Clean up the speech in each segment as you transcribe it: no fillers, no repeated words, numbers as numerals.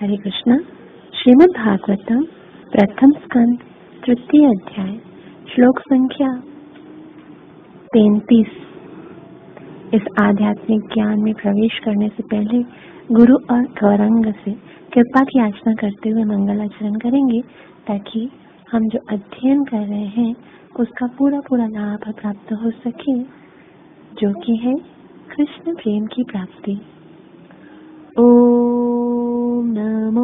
हरे कृष्ण। श्रीमद् भागवतम प्रथम स्कंद तृतीय अध्याय श्लोक संख्या 33। इस आध्यात्मिक ज्ञान में प्रवेश करने से पहले गुरु और गौरांग से कृपा की याचना करते हुए मंगलाचरण करेंगे, ताकि हम जो अध्ययन कर रहे हैं उसका पूरा लाभ प्राप्त हो सके, जो कि है कृष्ण प्रेम की प्राप्ति। ओम नमो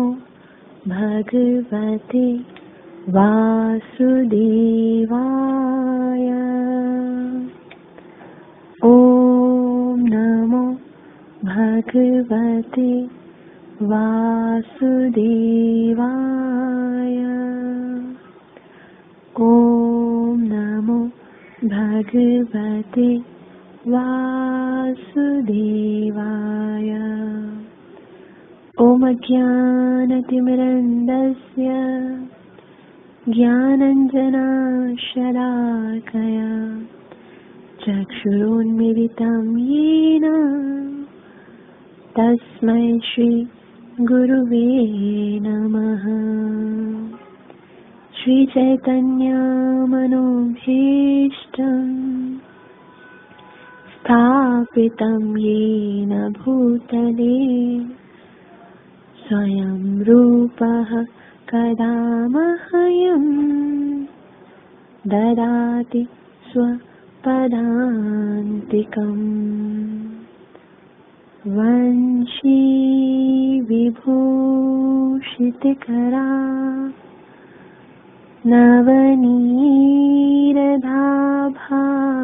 भगवते वासुदेवाय। ओम नमो भगवते वासुदेवाय। ओम नमो भगवते वासुदेवाय। ओम अज्ञानतिमिरन्धस्य ज्ञानाञ्जनशलाकया चक्षुरुन्मीलितं येन तस्मै श्री गुरुवे नमः। श्री चैतन्यमनोभीष्टं स्थापितं येन भूतले स्वयं रूपः कदा मह्यं ददाति स्वपदान्तिकम्। वंशी विभूषितकरा नवनीरदाभा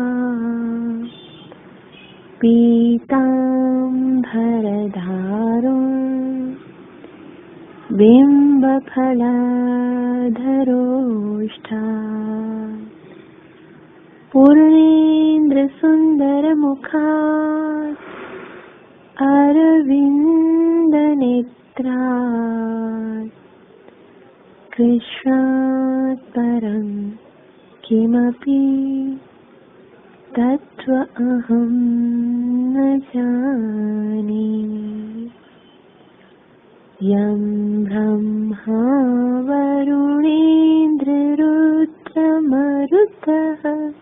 पीताम्बरधारो बिम्बफलधरोष्ठा पूर्णेन्द्रसुन्दरमुखात् अरविन्दनेत्रात् कृष्णात् परं किमपि तत्त्वमहं न जाने। यं ब्रह्मा वरुणेन्द्ररुद्रमरुतः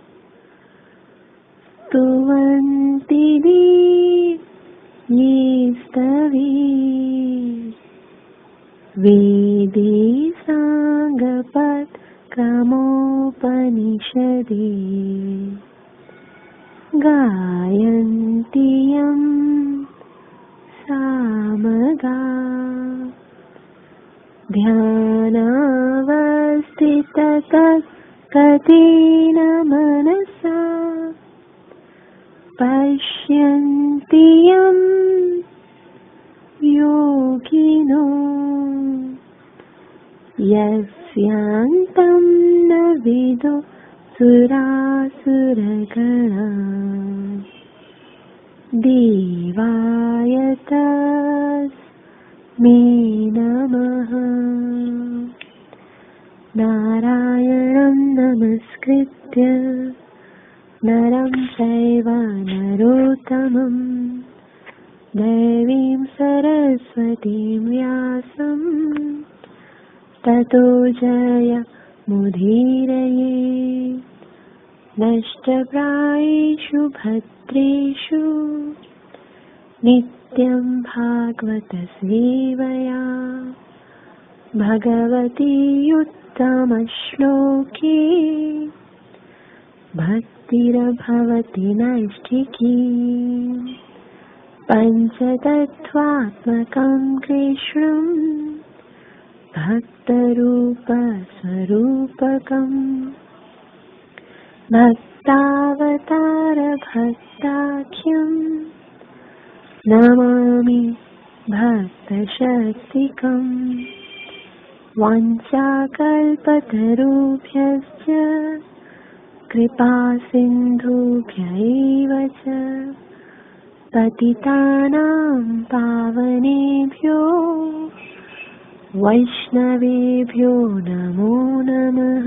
स्तुवन्ति ये स्तवी वेदे साङ्गपदक्रमोपनिषदि गायन्ति यं सामगा ध्यानावस्थिततत्कतेन मनसा पश्यन्ति यं योगिनो यस्यान्तं न विदो सुरासुरगणा। देवाय तस्मै नमः। नारायणं नमस्कृत्य नरं चैव नरोत्तमं देवीं सरस्वतीं व्यासं ततो जयमुदीरये। नष्टप्रायेषु भद्रेषु नित्यं भागवत सेवया भगवती उत्तमश्लोके भक्तिर्भवति नैष्ठिकी। पञ्चतत्त्वात्मकं कृष्णं भक्तरूपस्वरूपकम् भक्तावतारभक्ताख्यं नमामि भक्तशक्तिकम्। वाञ्छाकल्पतरुभ्यश्च कृपासिन्धुभ्यैव च पतितानां पावनेभ्यो वैष्णवेभ्यो नमो नमः।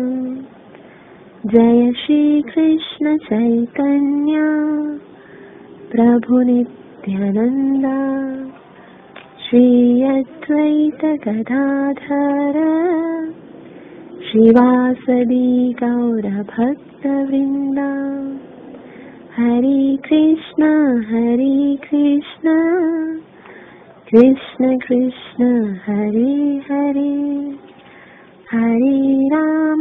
जय श्री कृष्ण चैतन्य प्रभु नित्यानंद श्री अद्वैत गदाधर श्रीवासदि गौर भक्त वृंदा। हरे कृष्ण कृष्ण कृष्ण हरे हरे, हरे राम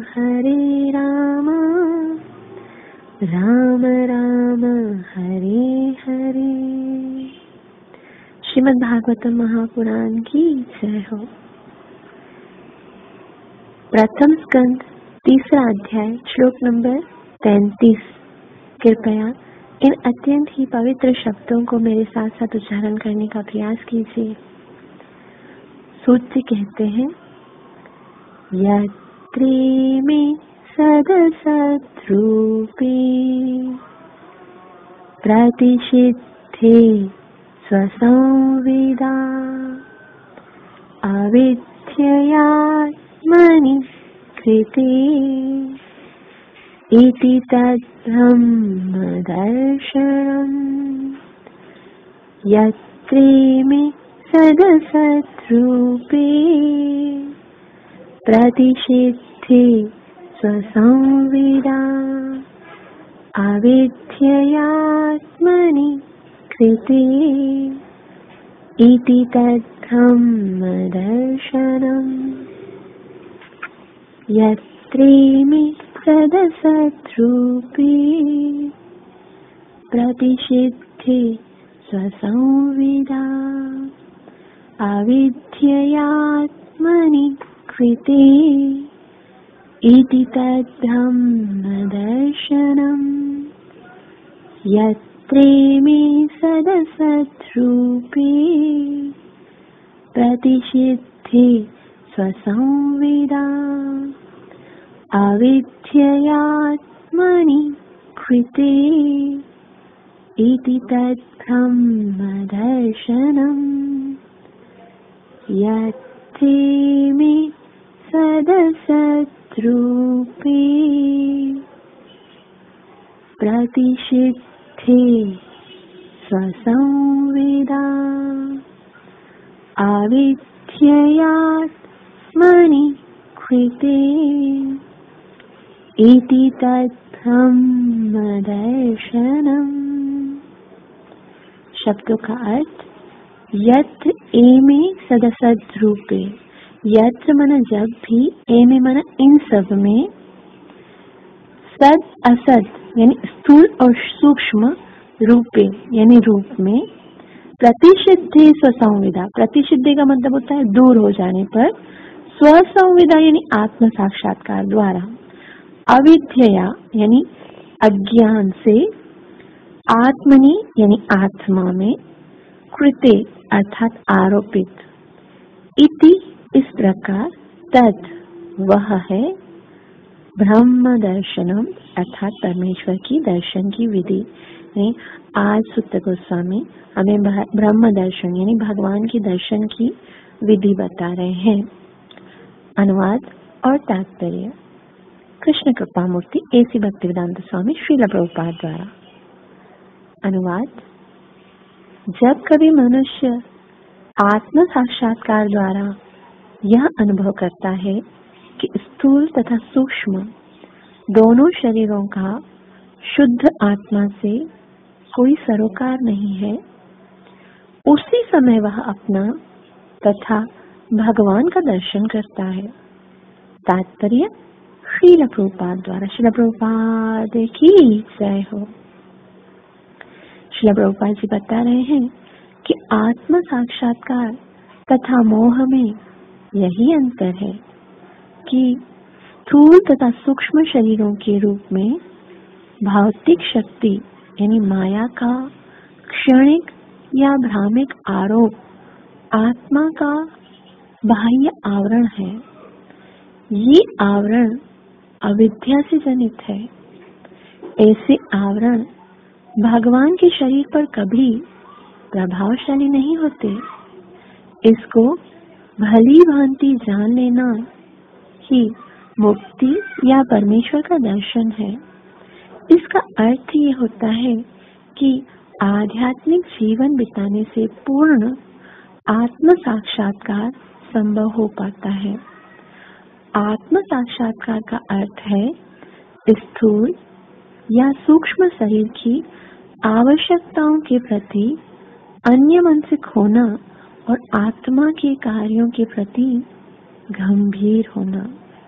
राम राम हरे हरे। श्रीमद् भागवतम महापुराण की जय हो। प्रथम स्कंद तीसरा अध्याय श्लोक नंबर 33। कृपया इन अत्यंत ही पवित्र शब्दों को मेरे साथ साथ उच्चारण करने का प्रयास कीजिए। सूत्र कहते हैं, यत्रेमे सदसद्रूपे प्रतिषिद्धे स्वसंविदा अविद्ययात्मनि कृते इति तद्ब्रह्म दर्शनम्। यत्रेमे सदसद्रूपे प्रतिषिद्धे स्वसंविदा अविद्ययात्मनि कृते इति तद्ब्रह्म दर्शनम्। यत्रेमे सदसद्रूपे प्रतिषिद्धे स्वसंविदा अविद्ययात्मनि कृते इति तद्ब्रह्म दर्शनम्। यत्रेमे सदसद्रूपे प्रतिषिद्धे स्वसंविदा अविद्ययात्मनि कृते इति तद्ब्रह्म दर्शनम्। यत्रेमे सदसद्रूपे प्रतिषिद्धे स्वसंविदा अविद्ययात्मनि कृते इति तद्ब्रह्म दर्शनम्। शब्दों का अर्थ, यत्र एमे सदसद्रूपे। यत्र मन जब भी, एमे मन इन सब में, सद असद यानी स्थूल और सूक्ष्म, रूपे यानी रूप में, प्रतिषिद्धे स्वसंविदा। प्रतिषिद्धे का मतलब होता है दूर हो जाने पर, स्वसंविदा यानी आत्म साक्षात्कार द्वारा, अविद्यया यानी अज्ञान से, आत्मनि यानी आत्मा में, कृते अर्थात आरोपित, इति इस प्रकार, तत् वह है, ब्रह्म दर्शनम अर्थात परमेश्वर की दर्शन की विधि। आज सुत्त गोस्वामी हमें ब्रह्म दर्शन यानी भगवान की दर्शन की विधि बता रहे हैं। अनुवाद और तात्पर्य कृष्ण कृपा मूर्ति एसी भक्तिवेदांत स्वामी श्रील प्रभुपाद द्वारा। अनुवाद, जब कभी मनुष्य आत्म साक्षात्कार द्वारा यह अनुभव करता है कि स्थूल तथा सूक्ष्म दोनों शरीरों का शुद्ध आत्मा से कोई सरोकार नहीं है, उसी समय वह अपना तथा भगवान का दर्शन करता है। तात्पर्य श्रील प्रभुपाद द्वारा। श्रील प्रभुपाद की जय हो। श्रील प्रभुपाद जी बता रहे हैं कि आत्म साक्षात्कार तथा मोह में यही अंतर है कि स्थूल तथा सूक्ष्म शरीरों के रूप में भौतिक शक्ति यानी माया का क्षणिक या भ्रामिक आरोप आत्मा का बाह्य आवरण है। ये आवरण अविद्या से जनित है। ऐसे आवरण भगवान के शरीर पर कभी प्रभावशाली नहीं होते। इसको भली भांति जान लेना ही मुक्ति या परमेश्वर का दर्शन है। इसका अर्थ ये होता है कि आध्यात्मिक जीवन बिताने से पूर्ण आत्म साक्षात्कार संभव हो पाता है। आत्म साक्षात्कार का अर्थ है स्थूल या सूक्ष्म शरीर की आवश्यकताओं के प्रति अन्यमनस्क होना और आत्मा के कार्यों के प्रति गंभीर होना।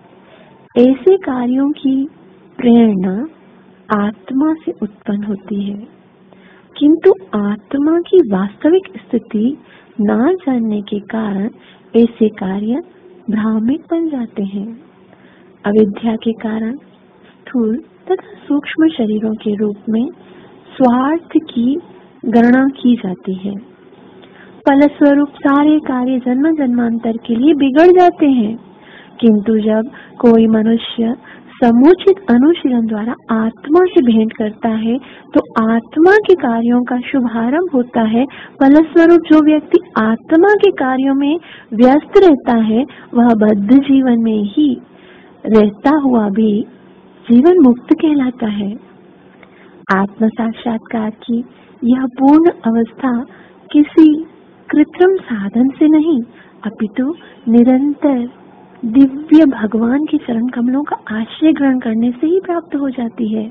ऐसे कार्यों की प्रेरणा आत्मा से उत्पन्न होती है, किंतु आत्मा की वास्तविक स्थिति ना जानने के कारण ऐसे कार्य भ्रामिक बन जाते हैं। अविद्या के कारण स्थूल तथा सूक्ष्म शरीरों के रूप में स्वार्थ की गणना की जाती है। फलस्वरूप सारे कार्य जन्म जन्मांतर के लिए बिगड़ जाते हैं, किंतु जब कोई मनुष्य समुचित अनुशीलन द्वारा आत्मा से भेंट करता है तो आत्मा के कार्यों का शुभारंभ होता है। फलस्वरूप जो व्यक्ति आत्मा के कार्यों में व्यस्त रहता है वह बद्ध जीवन में ही रहता हुआ भी जीवन मुक्त कहलाता है। आत्म साक्षात्कार की यह पूर्ण अवस्था किसी कृत्रिम साधन से नहीं अपितु निरंतर दिव्य भगवान के चरण कमलों का आश्रय ग्रहण करने से ही प्राप्त हो जाती है।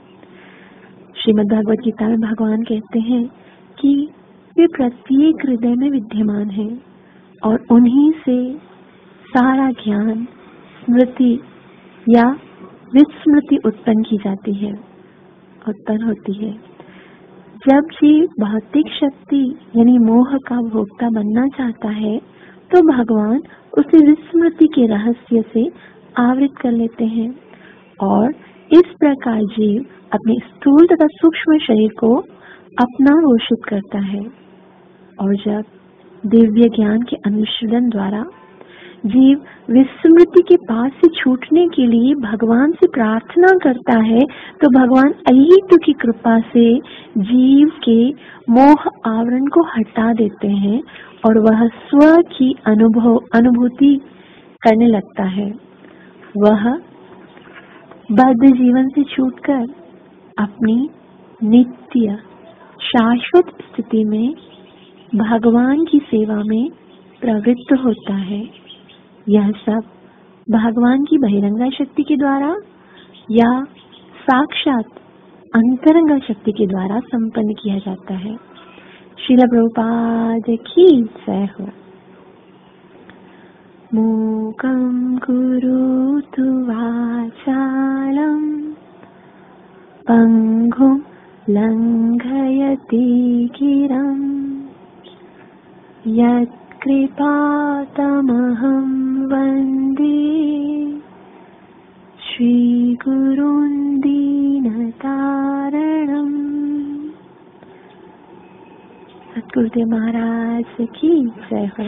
श्रीमद् भगवद गीता में भगवान कहते हैं कि वे प्रत्येक हृदय में विद्यमान हैं और उन्हीं से सारा ज्ञान, स्मृति या विस्मृति उत्पन्न की जाती है, उत्पन्न होती है। जब जीव भौतिक शक्ति यानी मोह का भोक्ता बनना चाहता है तो भगवान उसे विस्मृति के रहस्य से आवृत कर लेते हैं और इस प्रकार जीव अपने स्थूल तथा सूक्ष्म शरीर को अपना घोषित करता है। और जब दिव्य ज्ञान के अनुशीलन द्वारा जीव विस्मृति के पास से छूटने के लिए भगवान से प्रार्थना करता है तो भगवान अहेतु की कृपा से जीव के मोह आवरण को हटा देते हैं और वह स्व की अनुभूति करने लगता है। वह बद्ध जीवन से छूटकर अपनी नित्य शाश्वत स्थिति में भगवान की सेवा में प्रवृत्त होता है। यह सब भगवान की बहिरंगा शक्ति के द्वारा या साक्षात अंतरंगा शक्ति के द्वारा संपन्न किया जाता है। श्रील प्रभुपाद की जय हो। मूकं करोतु वाचालं पंगुं लंघयति गिरं यत्कृपातमहं वन्दे श्रीगुरुं दीनतारणम्। सद्गुरुदेव महाराज की जय हो।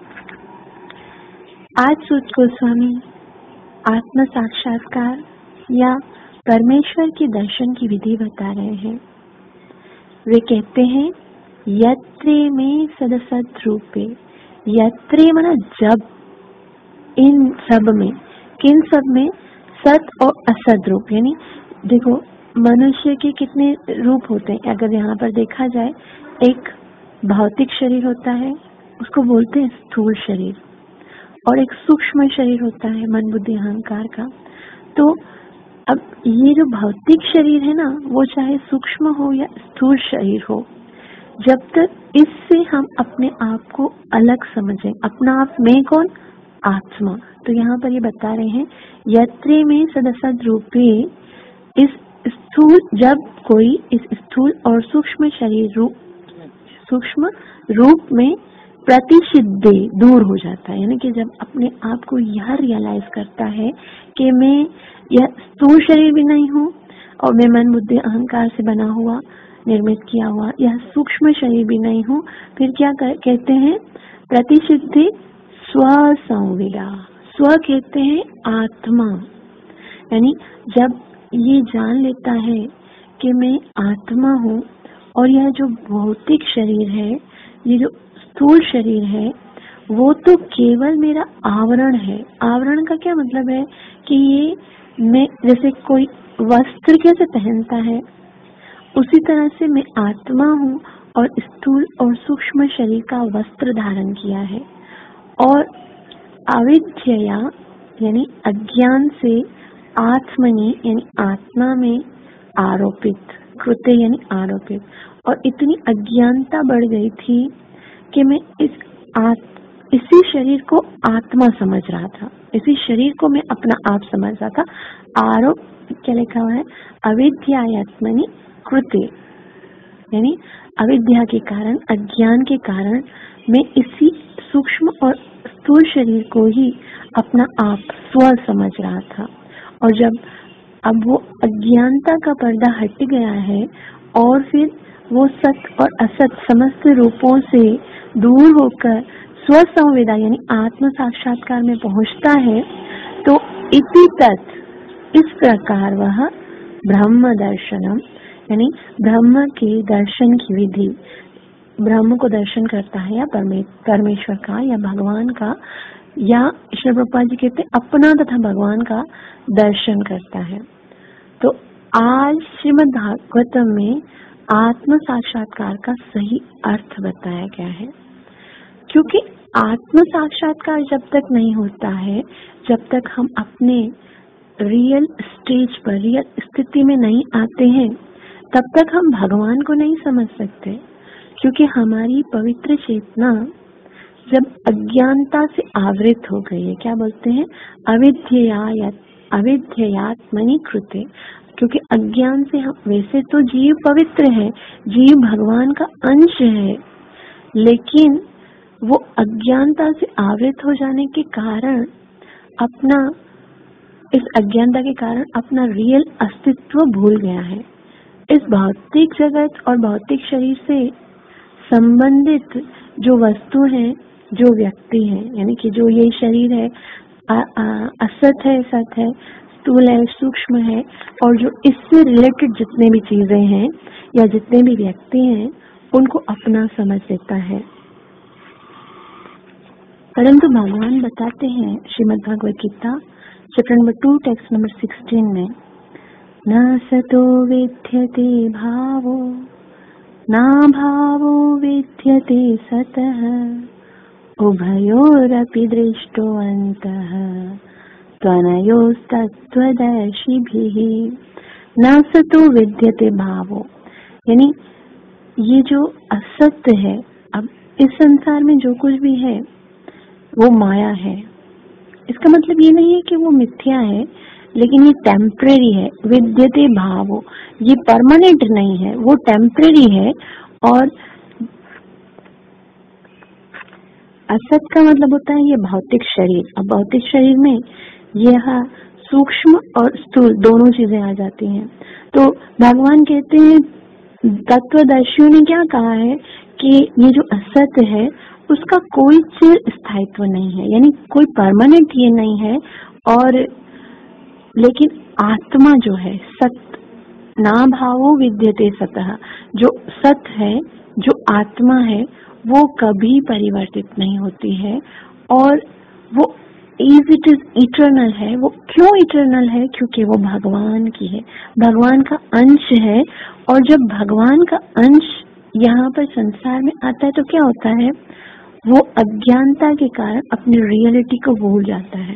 आज सूत गोस्वामी आत्म साक्षात्कार या परमेश्वर के दर्शन की विधि बता रहे हैं। वे कहते हैं यत्रे में सदसद रूपे, यत्रे मना जब, इन सब में, किन सब में, सत और असद रूप। यानी देखो मनुष्य के कितने रूप होते हैं अगर यहाँ पर देखा जाए। एक भौतिक शरीर होता है उसको बोलते हैं स्थूल शरीर, और एक सूक्ष्म शरीर होता है मन बुद्धि अहंकार का। तो अब ये जो भौतिक शरीर है ना वो चाहे सूक्ष्म हो या स्थूल शरीर हो, जब तक इससे हम अपने आप को अलग समझें, अपना आप में कौन, आत्मा। तो यहाँ पर ये बता रहे हैं यत्रे में सदसद रूपे, इस स्थूल, जब कोई इस स्थूल और सूक्ष्म शरीर रूप, सूक्ष्म रूप में प्रतिषिद्धे दूर हो जाता है। यानी कि जब अपने आप को यह रियलाइज करता है कि मैं यह स्थूल शरीर भी नहीं हूँ और मैं मन बुद्धि अहंकार से बना हुआ, निर्मित किया हुआ यह सूक्ष्म शरीर भी नहीं हूँ, फिर क्या कहते हैं, प्रतिषिद्धि स्व संविदा। स्व कहते हैं आत्मा। यानी जब ये जान लेता है कि मैं आत्मा हूँ और यह जो भौतिक शरीर है, ये जो स्थूल शरीर है, वो तो केवल मेरा आवरण है। आवरण का क्या मतलब है कि ये मैं, जैसे कोई वस्त्र कैसे पहनता है उसी तरह से मैं आत्मा हूँ और स्थूल और सूक्ष्म शरीर का वस्त्र धारण किया है, और अविद्यया यानी अज्ञान से आत्मनि यानी आत्मा में आरोपित, कृत्य यानी आरोपित, और इतनी अज्ञानता बढ़ गई थी कि मैं इसी शरीर को आत्मा समझ रहा था, इसी शरीर को मैं अपना आप समझ रहा था। आरोप क्या लिखा हुआ है, अविद्यात्मनि कृते, यानी अविद्या के कारण, अज्ञान के कारण मैं इसी सूक्ष्म और स्थूल शरीर को ही अपना आप स्व समझ रहा था। और जब अब वो अज्ञानता का पर्दा हट गया है और फिर वो सत और असत समस्त रूपों से दूर होकर स्व संवेदा यानी आत्म साक्षात्कार में पहुंचता है, तो इति तत्, इस प्रकार वह ब्रह्म दर्शनम यानी ब्रह्म के दर्शन की विधि, ब्रह्म को दर्शन करता है या परमेश्वर का या भगवान का, या श्री प्रभुपाद जी कहते अपना तथा भगवान का दर्शन करता है। तो आज श्रीमद् भागवतम में आत्म साक्षात्कार का सही अर्थ बताया गया है, क्योंकि आत्म साक्षात्कार जब तक नहीं होता है, जब तक हम अपने रियल स्टेज पर, रियल स्थिति में नहीं आते हैं, तब तक हम भगवान को नहीं समझ सकते। क्योंकि हमारी पवित्र चेतना जब अज्ञानता से आवृत हो गई है, क्या बोलते हैं, अविद्यात्मनि कृते, क्योंकि अज्ञान से हम, वैसे तो जीव पवित्र है, जीव भगवान का अंश है, लेकिन वो अज्ञानता से आवृत हो जाने के कारण अपना, इस अज्ञानता के कारण अपना रियल अस्तित्व भूल गया है। इस भौतिक जगत और भौतिक शरीर से संबंधित जो वस्तु है, जो व्यक्ति है, यानी कि जो ये शरीर है, असत है, सत है, स्थूल है, सूक्ष्म है, और जो इससे रिलेटेड जितने भी चीजें हैं या जितने भी व्यक्ति हैं, उनको अपना समझ लेता है। परंतु भगवान बताते हैं Shrimad Bhagavad Gita chapter number 2 text number 16 में, न सतो विद्यते भावो न भावो विद्यते सतः उभयोरपि दृष्टोऽन्तः त्वनयोस्तत्त्वदर्शिभिः। न सतो विद्यते भावो, यानी ये जो असत्य है, अब इस संसार में जो कुछ भी है वो माया है। इसका मतलब ये नहीं है कि वो मिथ्या है, लेकिन ये टेम्परेरी है। विद्यते भावो, ये परमानेंट नहीं है, वो टेम्परेरी है। और असत का मतलब होता है ये भौतिक शरीर। अब भौतिक शरीर में यह सूक्ष्म और स्थूल दोनों चीजें आ जाती हैं। तो भगवान कहते हैं, तत्वदर्शियों ने क्या कहा है कि ये जो असत है उसका कोई चिर स्थायित्व नहीं है, यानी कोई परमानेंट ये नहीं है। और लेकिन आत्मा जो है सत, ना भावो विद्यते सतः, जो सत है, जो आत्मा है, वो कभी परिवर्तित नहीं होती है, और वो इज इट इज इटर्नल है। वो क्यों इटर्नल है? क्योंकि वो भगवान की है, भगवान का अंश है। और जब भगवान का अंश यहाँ पर संसार में आता है तो क्या होता है, वो अज्ञानता के कारण अपनी रियलिटी को भूल जाता है।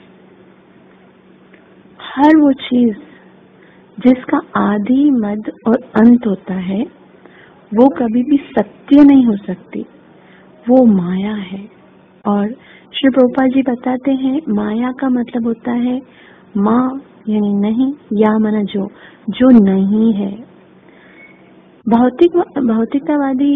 हर वो चीज जिसका आदि मध्य और अंत होता है वो कभी भी सत्य नहीं हो सकती, वो माया है। और श्री प्रभुपाद जी बताते हैं, माया का मतलब होता है माँ यानी नहीं, या माना जो नहीं है। भौतिकतावादी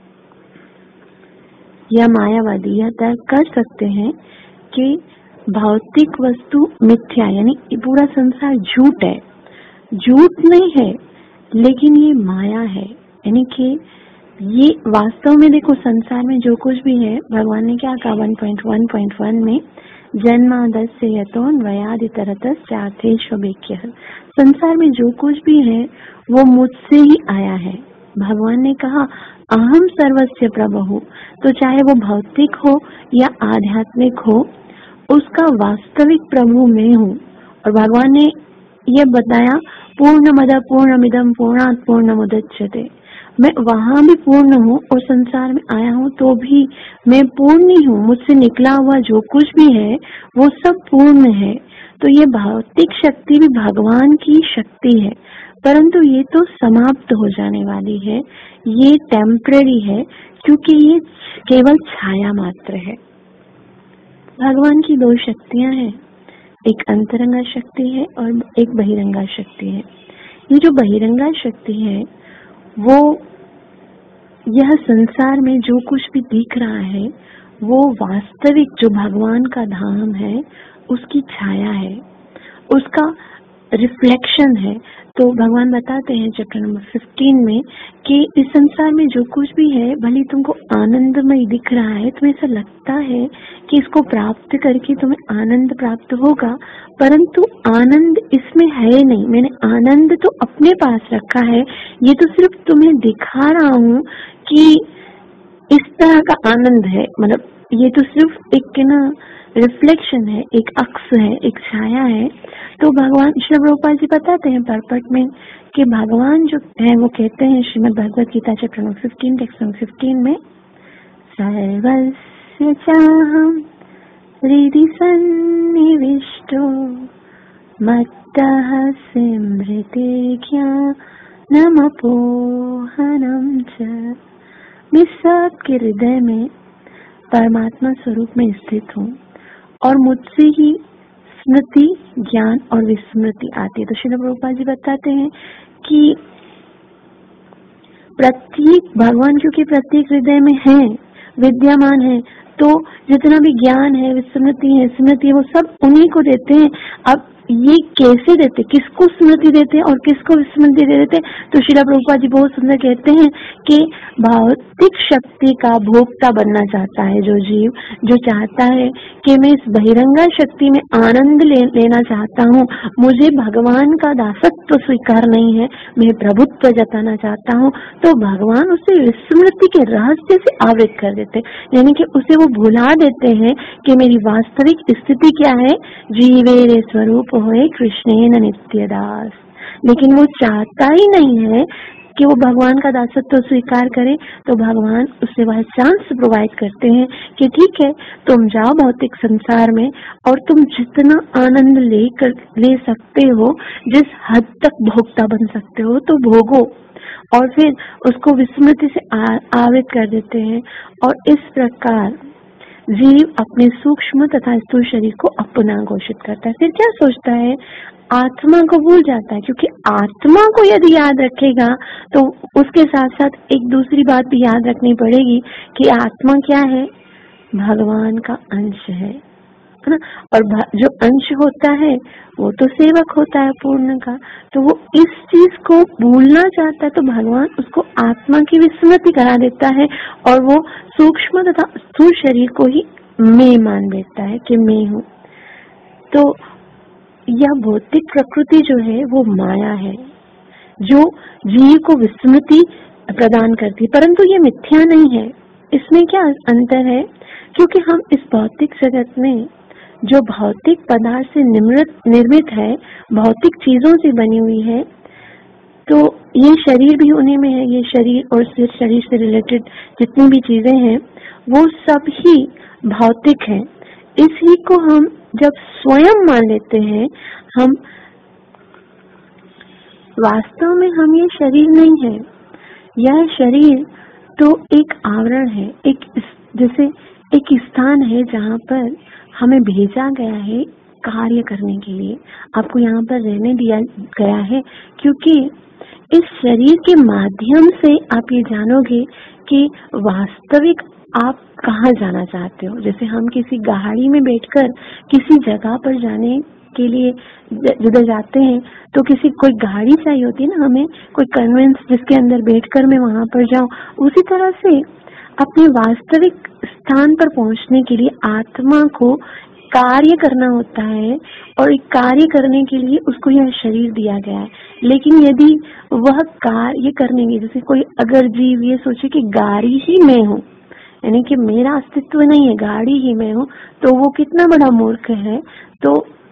या मायावादी यह तर्क कर सकते हैं कि भौतिक वस्तु मिथ्या, यानी पूरा संसार झूठ है। झूठ नहीं है, लेकिन ये माया है, यानी कि ये वास्तव में देखो संसार में जो कुछ भी है, भगवान ने क्या कहा 1.1.1 में, जन्मादस्य यतोऽन्वयादितरतश्चार्थेष्वभिज्ञः, संसार में जो कुछ भी है वो मुझसे ही आया है। भगवान ने कहा अहम सर्वस्य प्रभु, तो चाहे वो भौतिक हो या आध्यात्मिक हो, उसका वास्तविक प्रभु मैं हूँ। और भगवान ने ये बताया, पूर्णमद पूर्णमिदं पूर्णात् पूर्णमुदच्यते, मैं वहां भी पूर्ण हूँ और संसार में आया हूँ तो भी मैं पूर्ण ही हूँ। मुझसे निकला हुआ जो कुछ भी है वो सब पूर्ण है। तो ये भौतिक शक्ति भी भगवान की शक्ति है, परंतु ये तो समाप्त हो जाने वाली है, ये टेम्पररी है, क्योंकि ये केवल छाया मात्र है। भगवान की दो शक्तियां हैं, एक अंतरंगा शक्ति है और एक बहिरंगा शक्ति है। ये जो बहिरंगा शक्ति है वो यह संसार में जो कुछ भी दिख रहा है वो वास्तविक जो भगवान का धाम है उसकी छाया है, उसका रिफ्लेक्शन है। तो भगवान बताते हैं चैप्टर नंबर 15 में कि इस संसार में जो कुछ भी है भले तुमको आनंदमय दिख रहा है, तुम्हें ऐसा लगता है कि इसको प्राप्त करके तुम्हें आनंद प्राप्त होगा, परंतु आनंद इसमें है नहीं। मैंने आनंद तो अपने पास रखा है, ये तो सिर्फ तुम्हें दिखा रहा हूँ कि इस तरह का आनंद है, मतलब ये तो सिर्फ एक ना रिफ्लेक्शन है, एक अक्स है, एक छाया है। तो भगवान श्री प्रभुपाद जी बताते हैं परपट में कि भगवान जो है वो कहते हैं Shrimad Bhagavad Gita chapter number 15 text number 15 में, सर्वस्य चाहं हृदि सन्निविष्टो मत्तः स्मृते ज्ञानमपोहनं च। मैं सबके हृदय में परमात्मा स्वरूप में स्थित हूँ और मुझसे ही स्मृति, ज्ञान और विस्मृति आती है। तो श्रील प्रभुपाद जी बताते हैं कि प्रत्येक भगवान क्योंकि प्रत्येक हृदय में है, विद्यमान है, तो जितना भी ज्ञान है, विस्मृति है, स्मृति है, वो सब उन्हीं को देते हैं। अब ये कैसे देते, किसको स्मृति देते हैं और किसको विस्मृति दे देते? तो श्रील प्रभुपाद जी बहुत सुंदर कहते हैं कि भौतिक शक्ति का भोक्ता बनना चाहता है जो जीव, जो चाहता है कि मैं इस बहिरंगा शक्ति में आनंद लेना चाहता हूँ, मुझे भगवान का दासत्व स्वीकार नहीं है, मैं प्रभुत्व जताना चाहता हूँ, तो भगवान उसे विस्मृति के रहस्य से आवृत कर देते, यानी कि उसे वो भुला देते हैं कि मेरी वास्तविक स्थिति क्या है, जीवेरे स्वरूप होए कृष्णेन नित्यदास। लेकिन वो चाहता ही नहीं है कि वो भगवान का दासत्व स्वीकार करे, तो भगवान उससे वह चांस प्रोवाइड करते हैं कि ठीक है, तुम जाओ भौतिक संसार में और तुम जितना आनंद ले सकते हो, जिस हद तक भोक्ता बन सकते हो तो भोगो, और फिर उसको विस्मृति से आवृत कर देते हैं। और इस प्रकार जीव अपने सूक्ष्म तथा स्थूल शरीर को अपना घोषित करता है। फिर क्या सोचता है, आत्मा को भूल जाता है, क्योंकि आत्मा को यदि याद रखेगा तो उसके साथ साथ एक दूसरी बात भी याद रखनी पड़ेगी कि आत्मा क्या है, भगवान का अंश है ना। और जो अंश होता है वो तो सेवक होता है पूर्ण का, तो वो इस चीज को भूलना चाहता है, तो भगवान उसको आत्मा की विस्मृति करा देता है और वो सूक्ष्म तथा स्थूल शरीर को ही मैं मान लेता है कि मैं हूँ। तो यह भौतिक प्रकृति जो है वो माया है जो जीव को विस्मृति प्रदान करती है, परंतु ये मिथ्या नहीं है। इसमें क्या अंतर है, क्योंकि हम इस भौतिक जगत में जो भौतिक पदार्थ से निर्मित है, भौतिक चीजों से बनी हुई है, तो ये शरीर भी उन्हीं में है। ये शरीर और शरीर से रिलेटेड जितनी भी चीजें हैं वो सब ही भौतिक है। इसी को हम जब स्वयं मान लेते हैं, हम वास्तव में हम ये शरीर नहीं है, यह शरीर तो एक आवरण है, एक जैसे एक स्थान है जहाँ पर हमें भेजा गया है कार्य करने के लिए, आपको यहाँ पर रहने दिया गया है, क्योंकि इस शरीर के माध्यम से आप ये जानोगे कि वास्तविक आप कहाँ जाना चाहते हो। जैसे हम किसी गाड़ी में बैठकर किसी जगह पर जाने के लिए जिधर जाते हैं तो कोई गाड़ी चाहिए होती है ना, हमें कोई कन्वेंस जिसके अंदर बैठकर मैं वहां पर जाऊं। उसी तरह से अपने वास्तविक स्थान पर पहुंचने के लिए आत्मा को कार्य करना होता है, और एक कार्य करने के लिए उसको यह शरीर दिया गया है। लेकिन यदि वह कार्य करने की, जैसे कोई अगर जीव ये सोचे कि गाड़ी ही मैं हूँ, यानी कि मेरा अस्तित्व नहीं है, गाड़ी ही मैं हूँ, तो वो कितना बड़ा मूर्ख है। तो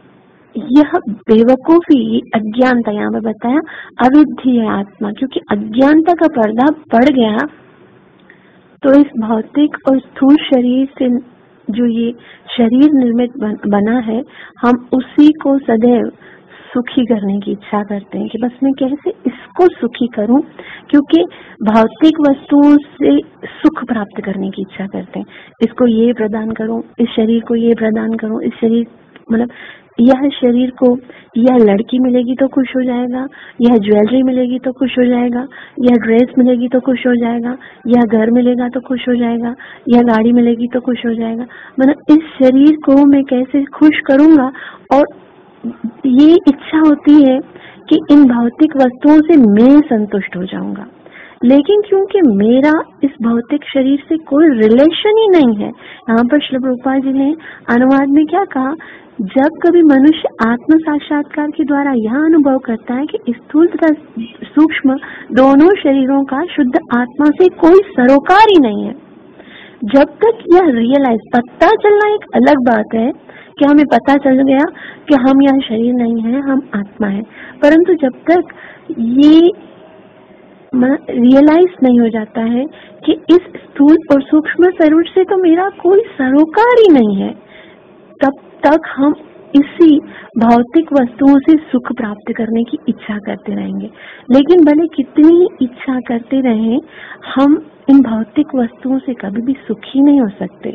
यह बेवकूफी, ये अज्ञानता, यहाँ पे बताया अविद्या है आत्मा, क्योंकि अज्ञानता का पर्दा पड़ गया तो इस भौतिक और स्थूल शरीर से जो ये शरीर निर्मित बना है, हम उसी को सदैव सुखी करने की इच्छा करते हैं कि बस मैं कैसे इसको सुखी करूं, क्योंकि भौतिक वस्तुओं से सुख प्राप्त करने की इच्छा करते हैं। इसको ये प्रदान करूं, इस शरीर को ये प्रदान करूं, इस शरीर मतलब यह शरीर को यह लड़की मिलेगी तो खुश हो जाएगा, यह ज्वेलरी मिलेगी तो खुश हो जाएगा, यह ड्रेस मिलेगी तो खुश हो जाएगा, यह घर मिलेगा तो खुश हो जाएगा, यह गाड़ी मिलेगी तो खुश हो जाएगा। मतलब इस शरीर को मैं कैसे खुश करूंगा, और ये इच्छा होती है कि इन भौतिक वस्तुओं से मैं संतुष्ट हो जाऊंगा। लेकिन क्योंकि मेरा इस भौतिक शरीर से कोई रिलेशन ही नहीं है, यहाँ पर श्री प्रभुपाद जी ने अनुवाद में क्या कहा, जब कभी मनुष्य आत्म साक्षात्कार के द्वारा यह अनुभव करता है कि स्थूल तथा सूक्ष्म दोनों शरीरों का शुद्ध आत्मा से कोई सरोकार ही नहीं है, जब तक यह रियलाइज, पता चलना एक अलग बात है कि हमें पता चल गया कि हम यह शरीर नहीं है, हम आत्मा है, परंतु जब तक ये रियलाइज नहीं हो जाता है कि इस स्थूल और सूक्ष्म शरीर से तो मेरा कोई सरोकार ही नहीं है, तब तक हम इसी भौतिक वस्तुओं से सुख प्राप्त करने की इच्छा करते रहेंगे। लेकिन भले कितनी ही इच्छा करते रहें, हम इन भौतिक वस्तुओं से कभी भी सुखी नहीं हो सकते।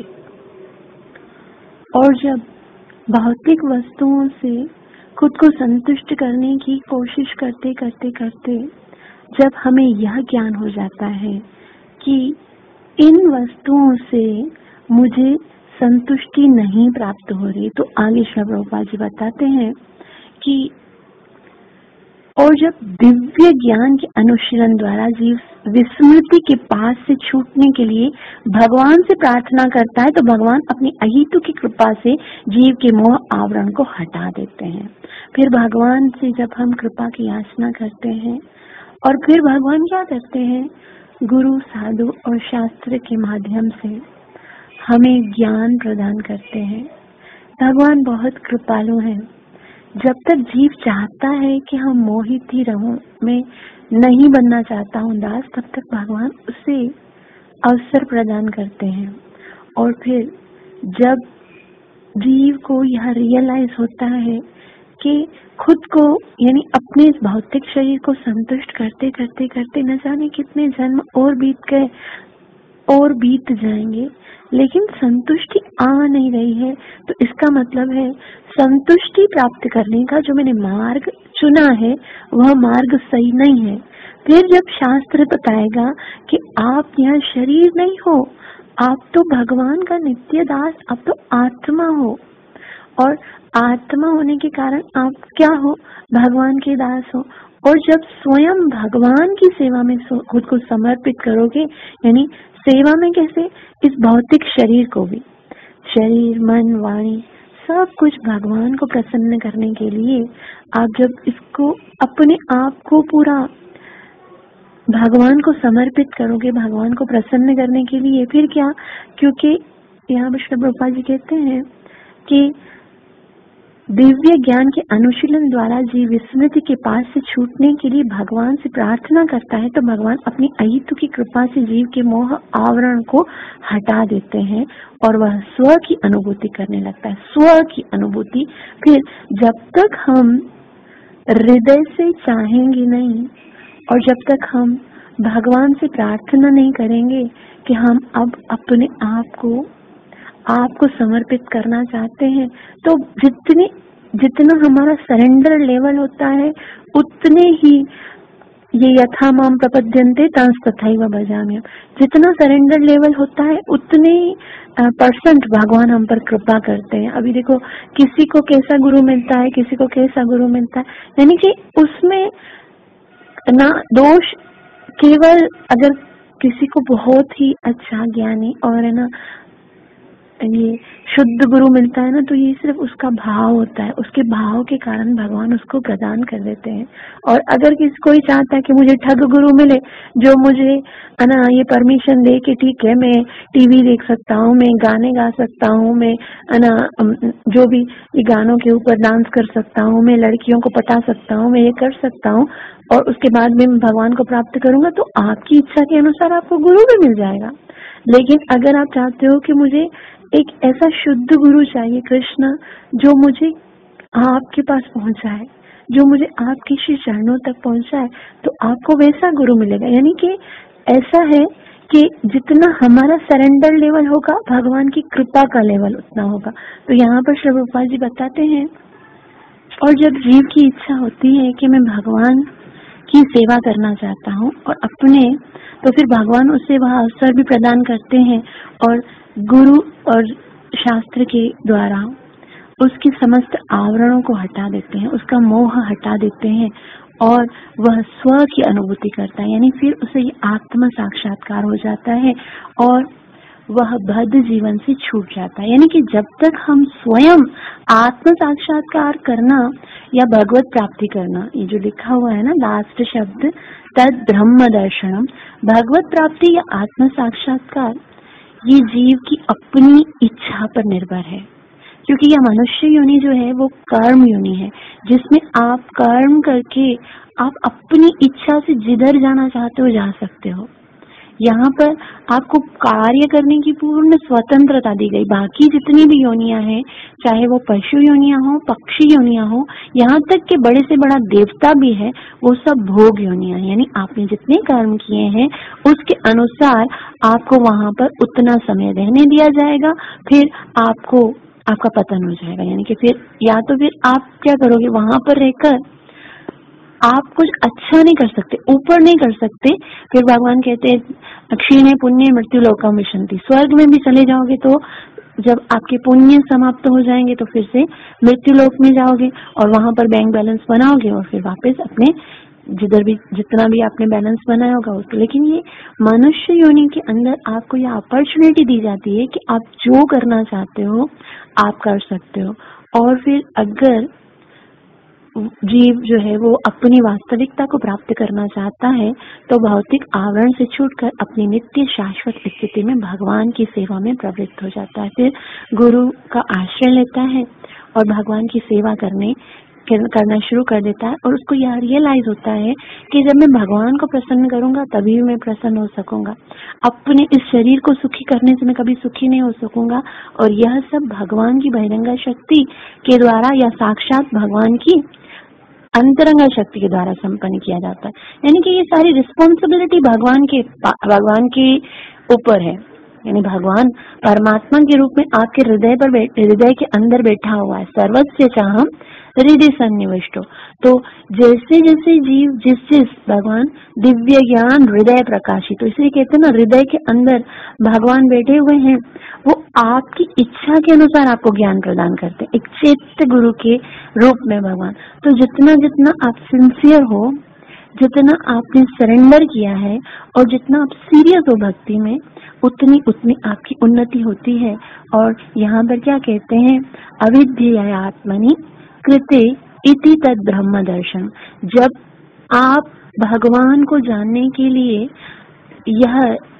और जब भौतिक वस्तुओं से खुद को संतुष्ट करने की कोशिश करते करते करते जब हमें यह ज्ञान हो जाता है कि इन वस्तुओं से मुझे संतुष्टि नहीं प्राप्त हो रही, तो आगे श्री प्रभुपाद जी बताते हैं कि और जब दिव्य ज्ञान के अनुशीलन द्वारा जीव विस्मृति के पास से छूटने के लिए भगवान से प्रार्थना करता है, तो भगवान अपनी अहेतु की कृपा से जीव के मोह आवरण को हटा देते हैं। फिर भगवान से जब हम कृपा की याचना करते हैं, और फिर भगवान क्या करते हैं, गुरु, साधु और शास्त्र के माध्यम से हमें ज्ञान प्रदान करते हैं। भगवान बहुत कृपालु हैं। जब तक जीव चाहता है कि हम मोहित ही रहूं, मैं नहीं बनना चाहता हूं दास, तब तक भगवान उसे अवसर प्रदान करते हैं। और फिर जब जीव को यह रियलाइज होता है कि खुद को यानी अपने इस भौतिक शरीर को संतुष्ट करते करते करते न जाने कितने जन्म और बीत गए और बीत जाएंगे, लेकिन संतुष्टि आ नहीं रही है, तो इसका मतलब है संतुष्टि प्राप्त करने का जो मैंने मार्ग चुना है वह मार्ग सही नहीं है। फिर जब शास्त्र बताएगा कि आप यह शरीर नहीं हो, आप तो भगवान का नित्य दास, आप तो आत्मा हो, और आत्मा होने के कारण आप क्या हो, भगवान के दास हो। और जब स्वयं भगवान की सेवा में खुद को समर्पित करोगे, यानी सेवा में कैसे, इस भौतिक शरीर को भी, शरीर, मन, वाणी सब कुछ भगवान को प्रसन्न करने के लिए आप जब इसको अपने आप को पूरा भगवान को समर्पित करोगे, भगवान को प्रसन्न करने के लिए, फिर क्या, क्योंकि यहाँ पर श्री प्रभुपाद जी कहते हैं कि दिव्य ज्ञान के अनुशीलन द्वारा जीव विस्मृति के पास से छूटने के लिए भगवान से प्रार्थना करता है, तो भगवान अपनी अहेतु की कृपा से जीव के मोह आवरण को हटा देते हैं और वह स्व की अनुभूति करने लगता है। स्व की अनुभूति, फिर जब तक हम हृदय से चाहेंगे नहीं और जब तक हम भगवान से प्रार्थना नहीं करेंगे कि हम अब अपने आप को समर्पित करना चाहते हैं, तो जितना हमारा सरेंडर लेवल होता है उतने ही ये यथा माम प्रपद्यन्ते तंस तथैव भजाम्यहम्, जितना सरेंडर लेवल होता है उतने परसेंट भगवान हम पर कृपा करते हैं। अभी देखो किसी को कैसा गुरु मिलता है, किसी को कैसा गुरु मिलता है, यानी कि उसमें ना दोष, केवल अगर किसी को बहुत ही अच्छा ज्ञानी और है ना ये शुद्ध गुरु मिलता है ना, तो ये सिर्फ उसका भाव होता है, उसके भाव के कारण भगवान उसको प्रदान कर देते हैं। और अगर किसी कोई चाहता है कि मुझे ठग गुरु मिले, जो मुझे है ना ये परमिशन दे कि ठीक है मैं टीवी देख सकता हूँ, मैं गाने गा सकता हूँ, मैं है ना जो भी ये गानों के ऊपर डांस कर सकता हूँ, मैं लड़कियों को पटा सकता हूँ, मैं ये कर सकता हूँ, और उसके बाद में मैं भगवान को प्राप्त करूंगा, तो आपकी इच्छा के अनुसार आपको गुरु भी मिल जाएगा। लेकिन अगर आप चाहते हो कि मुझे एक ऐसा शुद्ध गुरु चाहिए कृष्ण, जो मुझे आपके पास पहुंचाए, जो मुझे आपके श्री चरणों तक पहुंचाए, तो आपको वैसा गुरु मिलेगा। यानी कि ऐसा है कि जितना हमारा सरेंडर लेवल होगा, भगवान की कृपा का लेवल उतना होगा। तो यहाँ पर श्री प्रभुपाद जी बताते हैं, और जब जीव की इच्छा होती है कि मैं भगवान की सेवा करना चाहता हूँ और अपने, तो फिर भगवान उससे वह अवसर भी प्रदान करते हैं, और गुरु और शास्त्र के द्वारा उसकी समस्त आवरणों को हटा देते हैं, उसका मोह हटा देते हैं, और वह स्व की अनुभूति करता है। यानी फिर उसे ये आत्म साक्षात्कार हो जाता है और वह बद्ध जीवन से छूट जाता है। यानी कि जब तक हम स्वयं आत्म साक्षात्कार करना या भगवत प्राप्ति करना, ये जो लिखा हुआ है ना लास्ट शब्द, तद ब्रह्म दर्शनम, भगवत प्राप्ति या आत्म साक्षात्कार, ये जीव की अपनी इच्छा पर निर्भर है। क्योंकि यह मनुष्य योनि जो है वो कर्म योनि है, जिसमें आप कर्म करके आप अपनी इच्छा से जिधर जाना चाहते हो जा सकते हो। यहाँ पर आपको कार्य करने की पूर्ण स्वतंत्रता दी गई। बाकी जितनी भी योनियां हैं, चाहे वो पशु योनियां हो, पक्षी योनियां हो, यहाँ तक कि बड़े से बड़ा देवता भी है, वो सब भोग योनियां हैं। यानी आपने जितने कर्म किए हैं उसके अनुसार आपको वहां पर उतना समय रहने दिया जाएगा, फिर आपका पतन हो जाएगा। यानी कि फिर या तो फिर आप क्या करोगे, वहां पर रहकर आप कुछ अच्छा नहीं कर सकते, ऊपर नहीं कर सकते। फिर भगवान कहते हैं क्षीणे पुण्य मृत्यु लोकम विशंति, स्वर्ग में भी चले जाओगे तो जब आपके पुण्य समाप्त हो जाएंगे तो फिर से मृत्यु लोक में जाओगे और वहां पर बैंक बैलेंस बनाओगे और फिर वापस अपने जितना भी आपने बैलेंस बनाया होगा उसको। लेकिन ये मनुष्य योनि के अंदर आपको ये अपॉर्चुनिटी दी जाती है कि आप जो करना चाहते हो आप कर सकते हो। और फिर अगर जीव जो है वो अपनी वास्तविकता को प्राप्त करना चाहता है तो भौतिक आवरण से छूटकर अपनी नित्य शाश्वत स्थिति में भगवान की सेवा में प्रवृत्त हो जाता है। फिर गुरु का आश्रय लेता है और भगवान की सेवा करना शुरू कर देता है, और उसको यह रियलाइज होता है कि जब मैं भगवान को प्रसन्न करूंगा तभी मैं प्रसन्न हो सकूंगा, अपने इस शरीर को सुखी करने से मैं कभी सुखी नहीं हो सकूंगा। और यह सब भगवान की बहिरंगा शक्ति के द्वारा या साक्षात भगवान की अंतरंगा शक्ति के द्वारा संपन्न किया जाता है। यानी कि ये सारी रिस्पॉन्सिबिलिटी भगवान के ऊपर है। यानी भगवान परमात्मा के रूप में आपके हृदय के अंदर बैठा हुआ है। सर्वस्य चाहम हृदय सन्निविष्टो। तो जैसे जैसे जीव जिस भगवान दिव्य ज्ञान हृदय प्रकाशित, तो इसलिए कहते हैं ना हृदय के अंदर भगवान बैठे हुए हैं, वो आपकी इच्छा के अनुसार आपको ज्ञान प्रदान करते हैं, एक चैत्य गुरु के रूप में भगवान। तो जितना जितना आप सिंसियर हो, जितना आपने सरेंडर किया है और जितना आप सीरियस हो भक्ति में, उतनी उतनी आपकी उन्नति होती है। और यहाँ पर क्या कहते हैं, अविद्या आत्मनि कृते इति तद ब्रह्म दर्शन। जब आप भगवान को जानने के लिए यह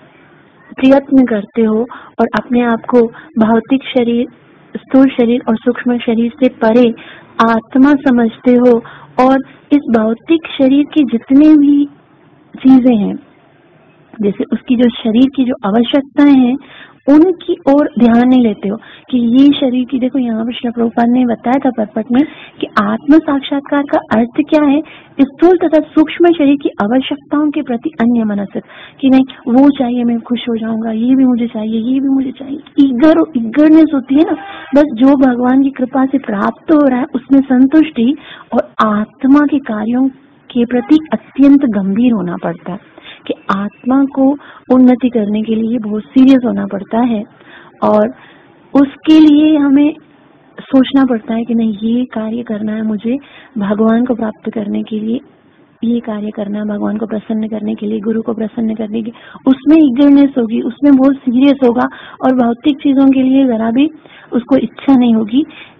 प्रयत्न करते हो और अपने आप को भौतिक शरीर, स्थूल शरीर और सूक्ष्म शरीर से परे आत्मा समझते हो, और इस भौतिक शरीर की जितने भी चीजें हैं, जैसे उसकी जो शरीर की जो आवश्यकताएं हैं उनकी ओर ध्यान नहीं लेते हो कि ये शरीर की, देखो यहाँ पर श्री प्रभुपाद ने बताया था परपट में कि आत्म साक्षात्कार का अर्थ क्या है, स्थूल तथा सूक्ष्म शरीर की आवश्यकताओं के प्रति अन्य मनस्क, कि नहीं वो चाहिए मैं खुश हो जाऊंगा, ये भी मुझे चाहिए, ये भी मुझे चाहिए, ईगरनेस होती है ना। बस जो भगवान की कृपा से प्राप्त हो रहा है उसमें संतुष्टि, और आत्मा के कार्यों के प्रति अत्यंत गंभीर होना पड़ता है कि आत्मा को उन्नति करने के लिए बहुत सीरियस होना पड़ता है, और उसके लिए हमें सोचना पड़ता है कि नहीं ये कार्य करना है मुझे भगवान को प्राप्त करने के लिए, ये कार्य करना है भगवान को प्रसन्न करने के लिए, गुरु को प्रसन्न करने के, उसमें ईगरनेस होगी, उसमें बहुत सीरियस होगा और भौतिक चीजों के लिए जरा भी उसको इच्छा नहीं होगी।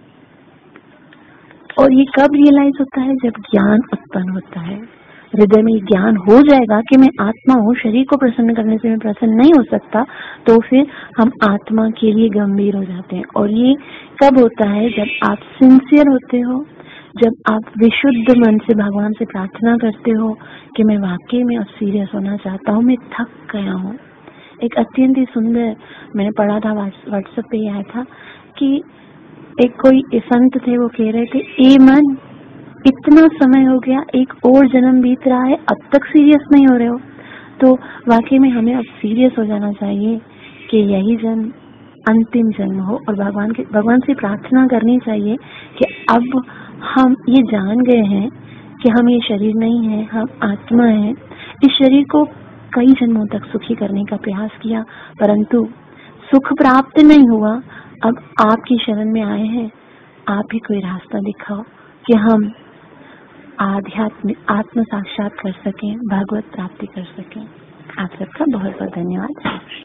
और ये कब रियलाइज होता है? जब ज्ञान उत्पन्न होता है, हृदय में ज्ञान हो जाएगा कि मैं आत्मा हूँ, शरीर को प्रसन्न करने से मैं प्रसन्न नहीं हो सकता, तो फिर हम आत्मा के लिए गंभीर हो जाते हैं। और ये कब होता है? जब आप सिंसियर होते हो, जब आप विशुद्ध मन से भगवान से प्रार्थना करते हो कि मैं वाकई में अब सीरियस होना चाहता हूँ, मैं थक गया हूँ। एक अत्यंत ही सुंदर मैंने पढ़ा था, व्हाट्सएप पे ही आया था कि एक कोई संत थे, वो कह रहे थे, ए मन, इतना समय हो गया, एक और जन्म बीत रहा है, अब तक सीरियस नहीं हो रहे हो। तो वाकई में हमें अब सीरियस हो जाना चाहिए कि यही जन्म अंतिम जन्म हो और भगवान से प्रार्थना करनी चाहिए कि अब हम ये जान गए हैं कि हम ये शरीर नहीं है, हम आत्मा है। इस शरीर को कई जन्मों तक सुखी करने का प्रयास किया, परंतु सुख प्राप्त नहीं हुआ। अब आपकी शरण में आए हैं, आप ही कोई रास्ता दिखाओ कि हम आत्म साक्षात कर सकें, भगवत प्राप्ति कर सकें। आप सबका बहुत बहुत धन्यवाद।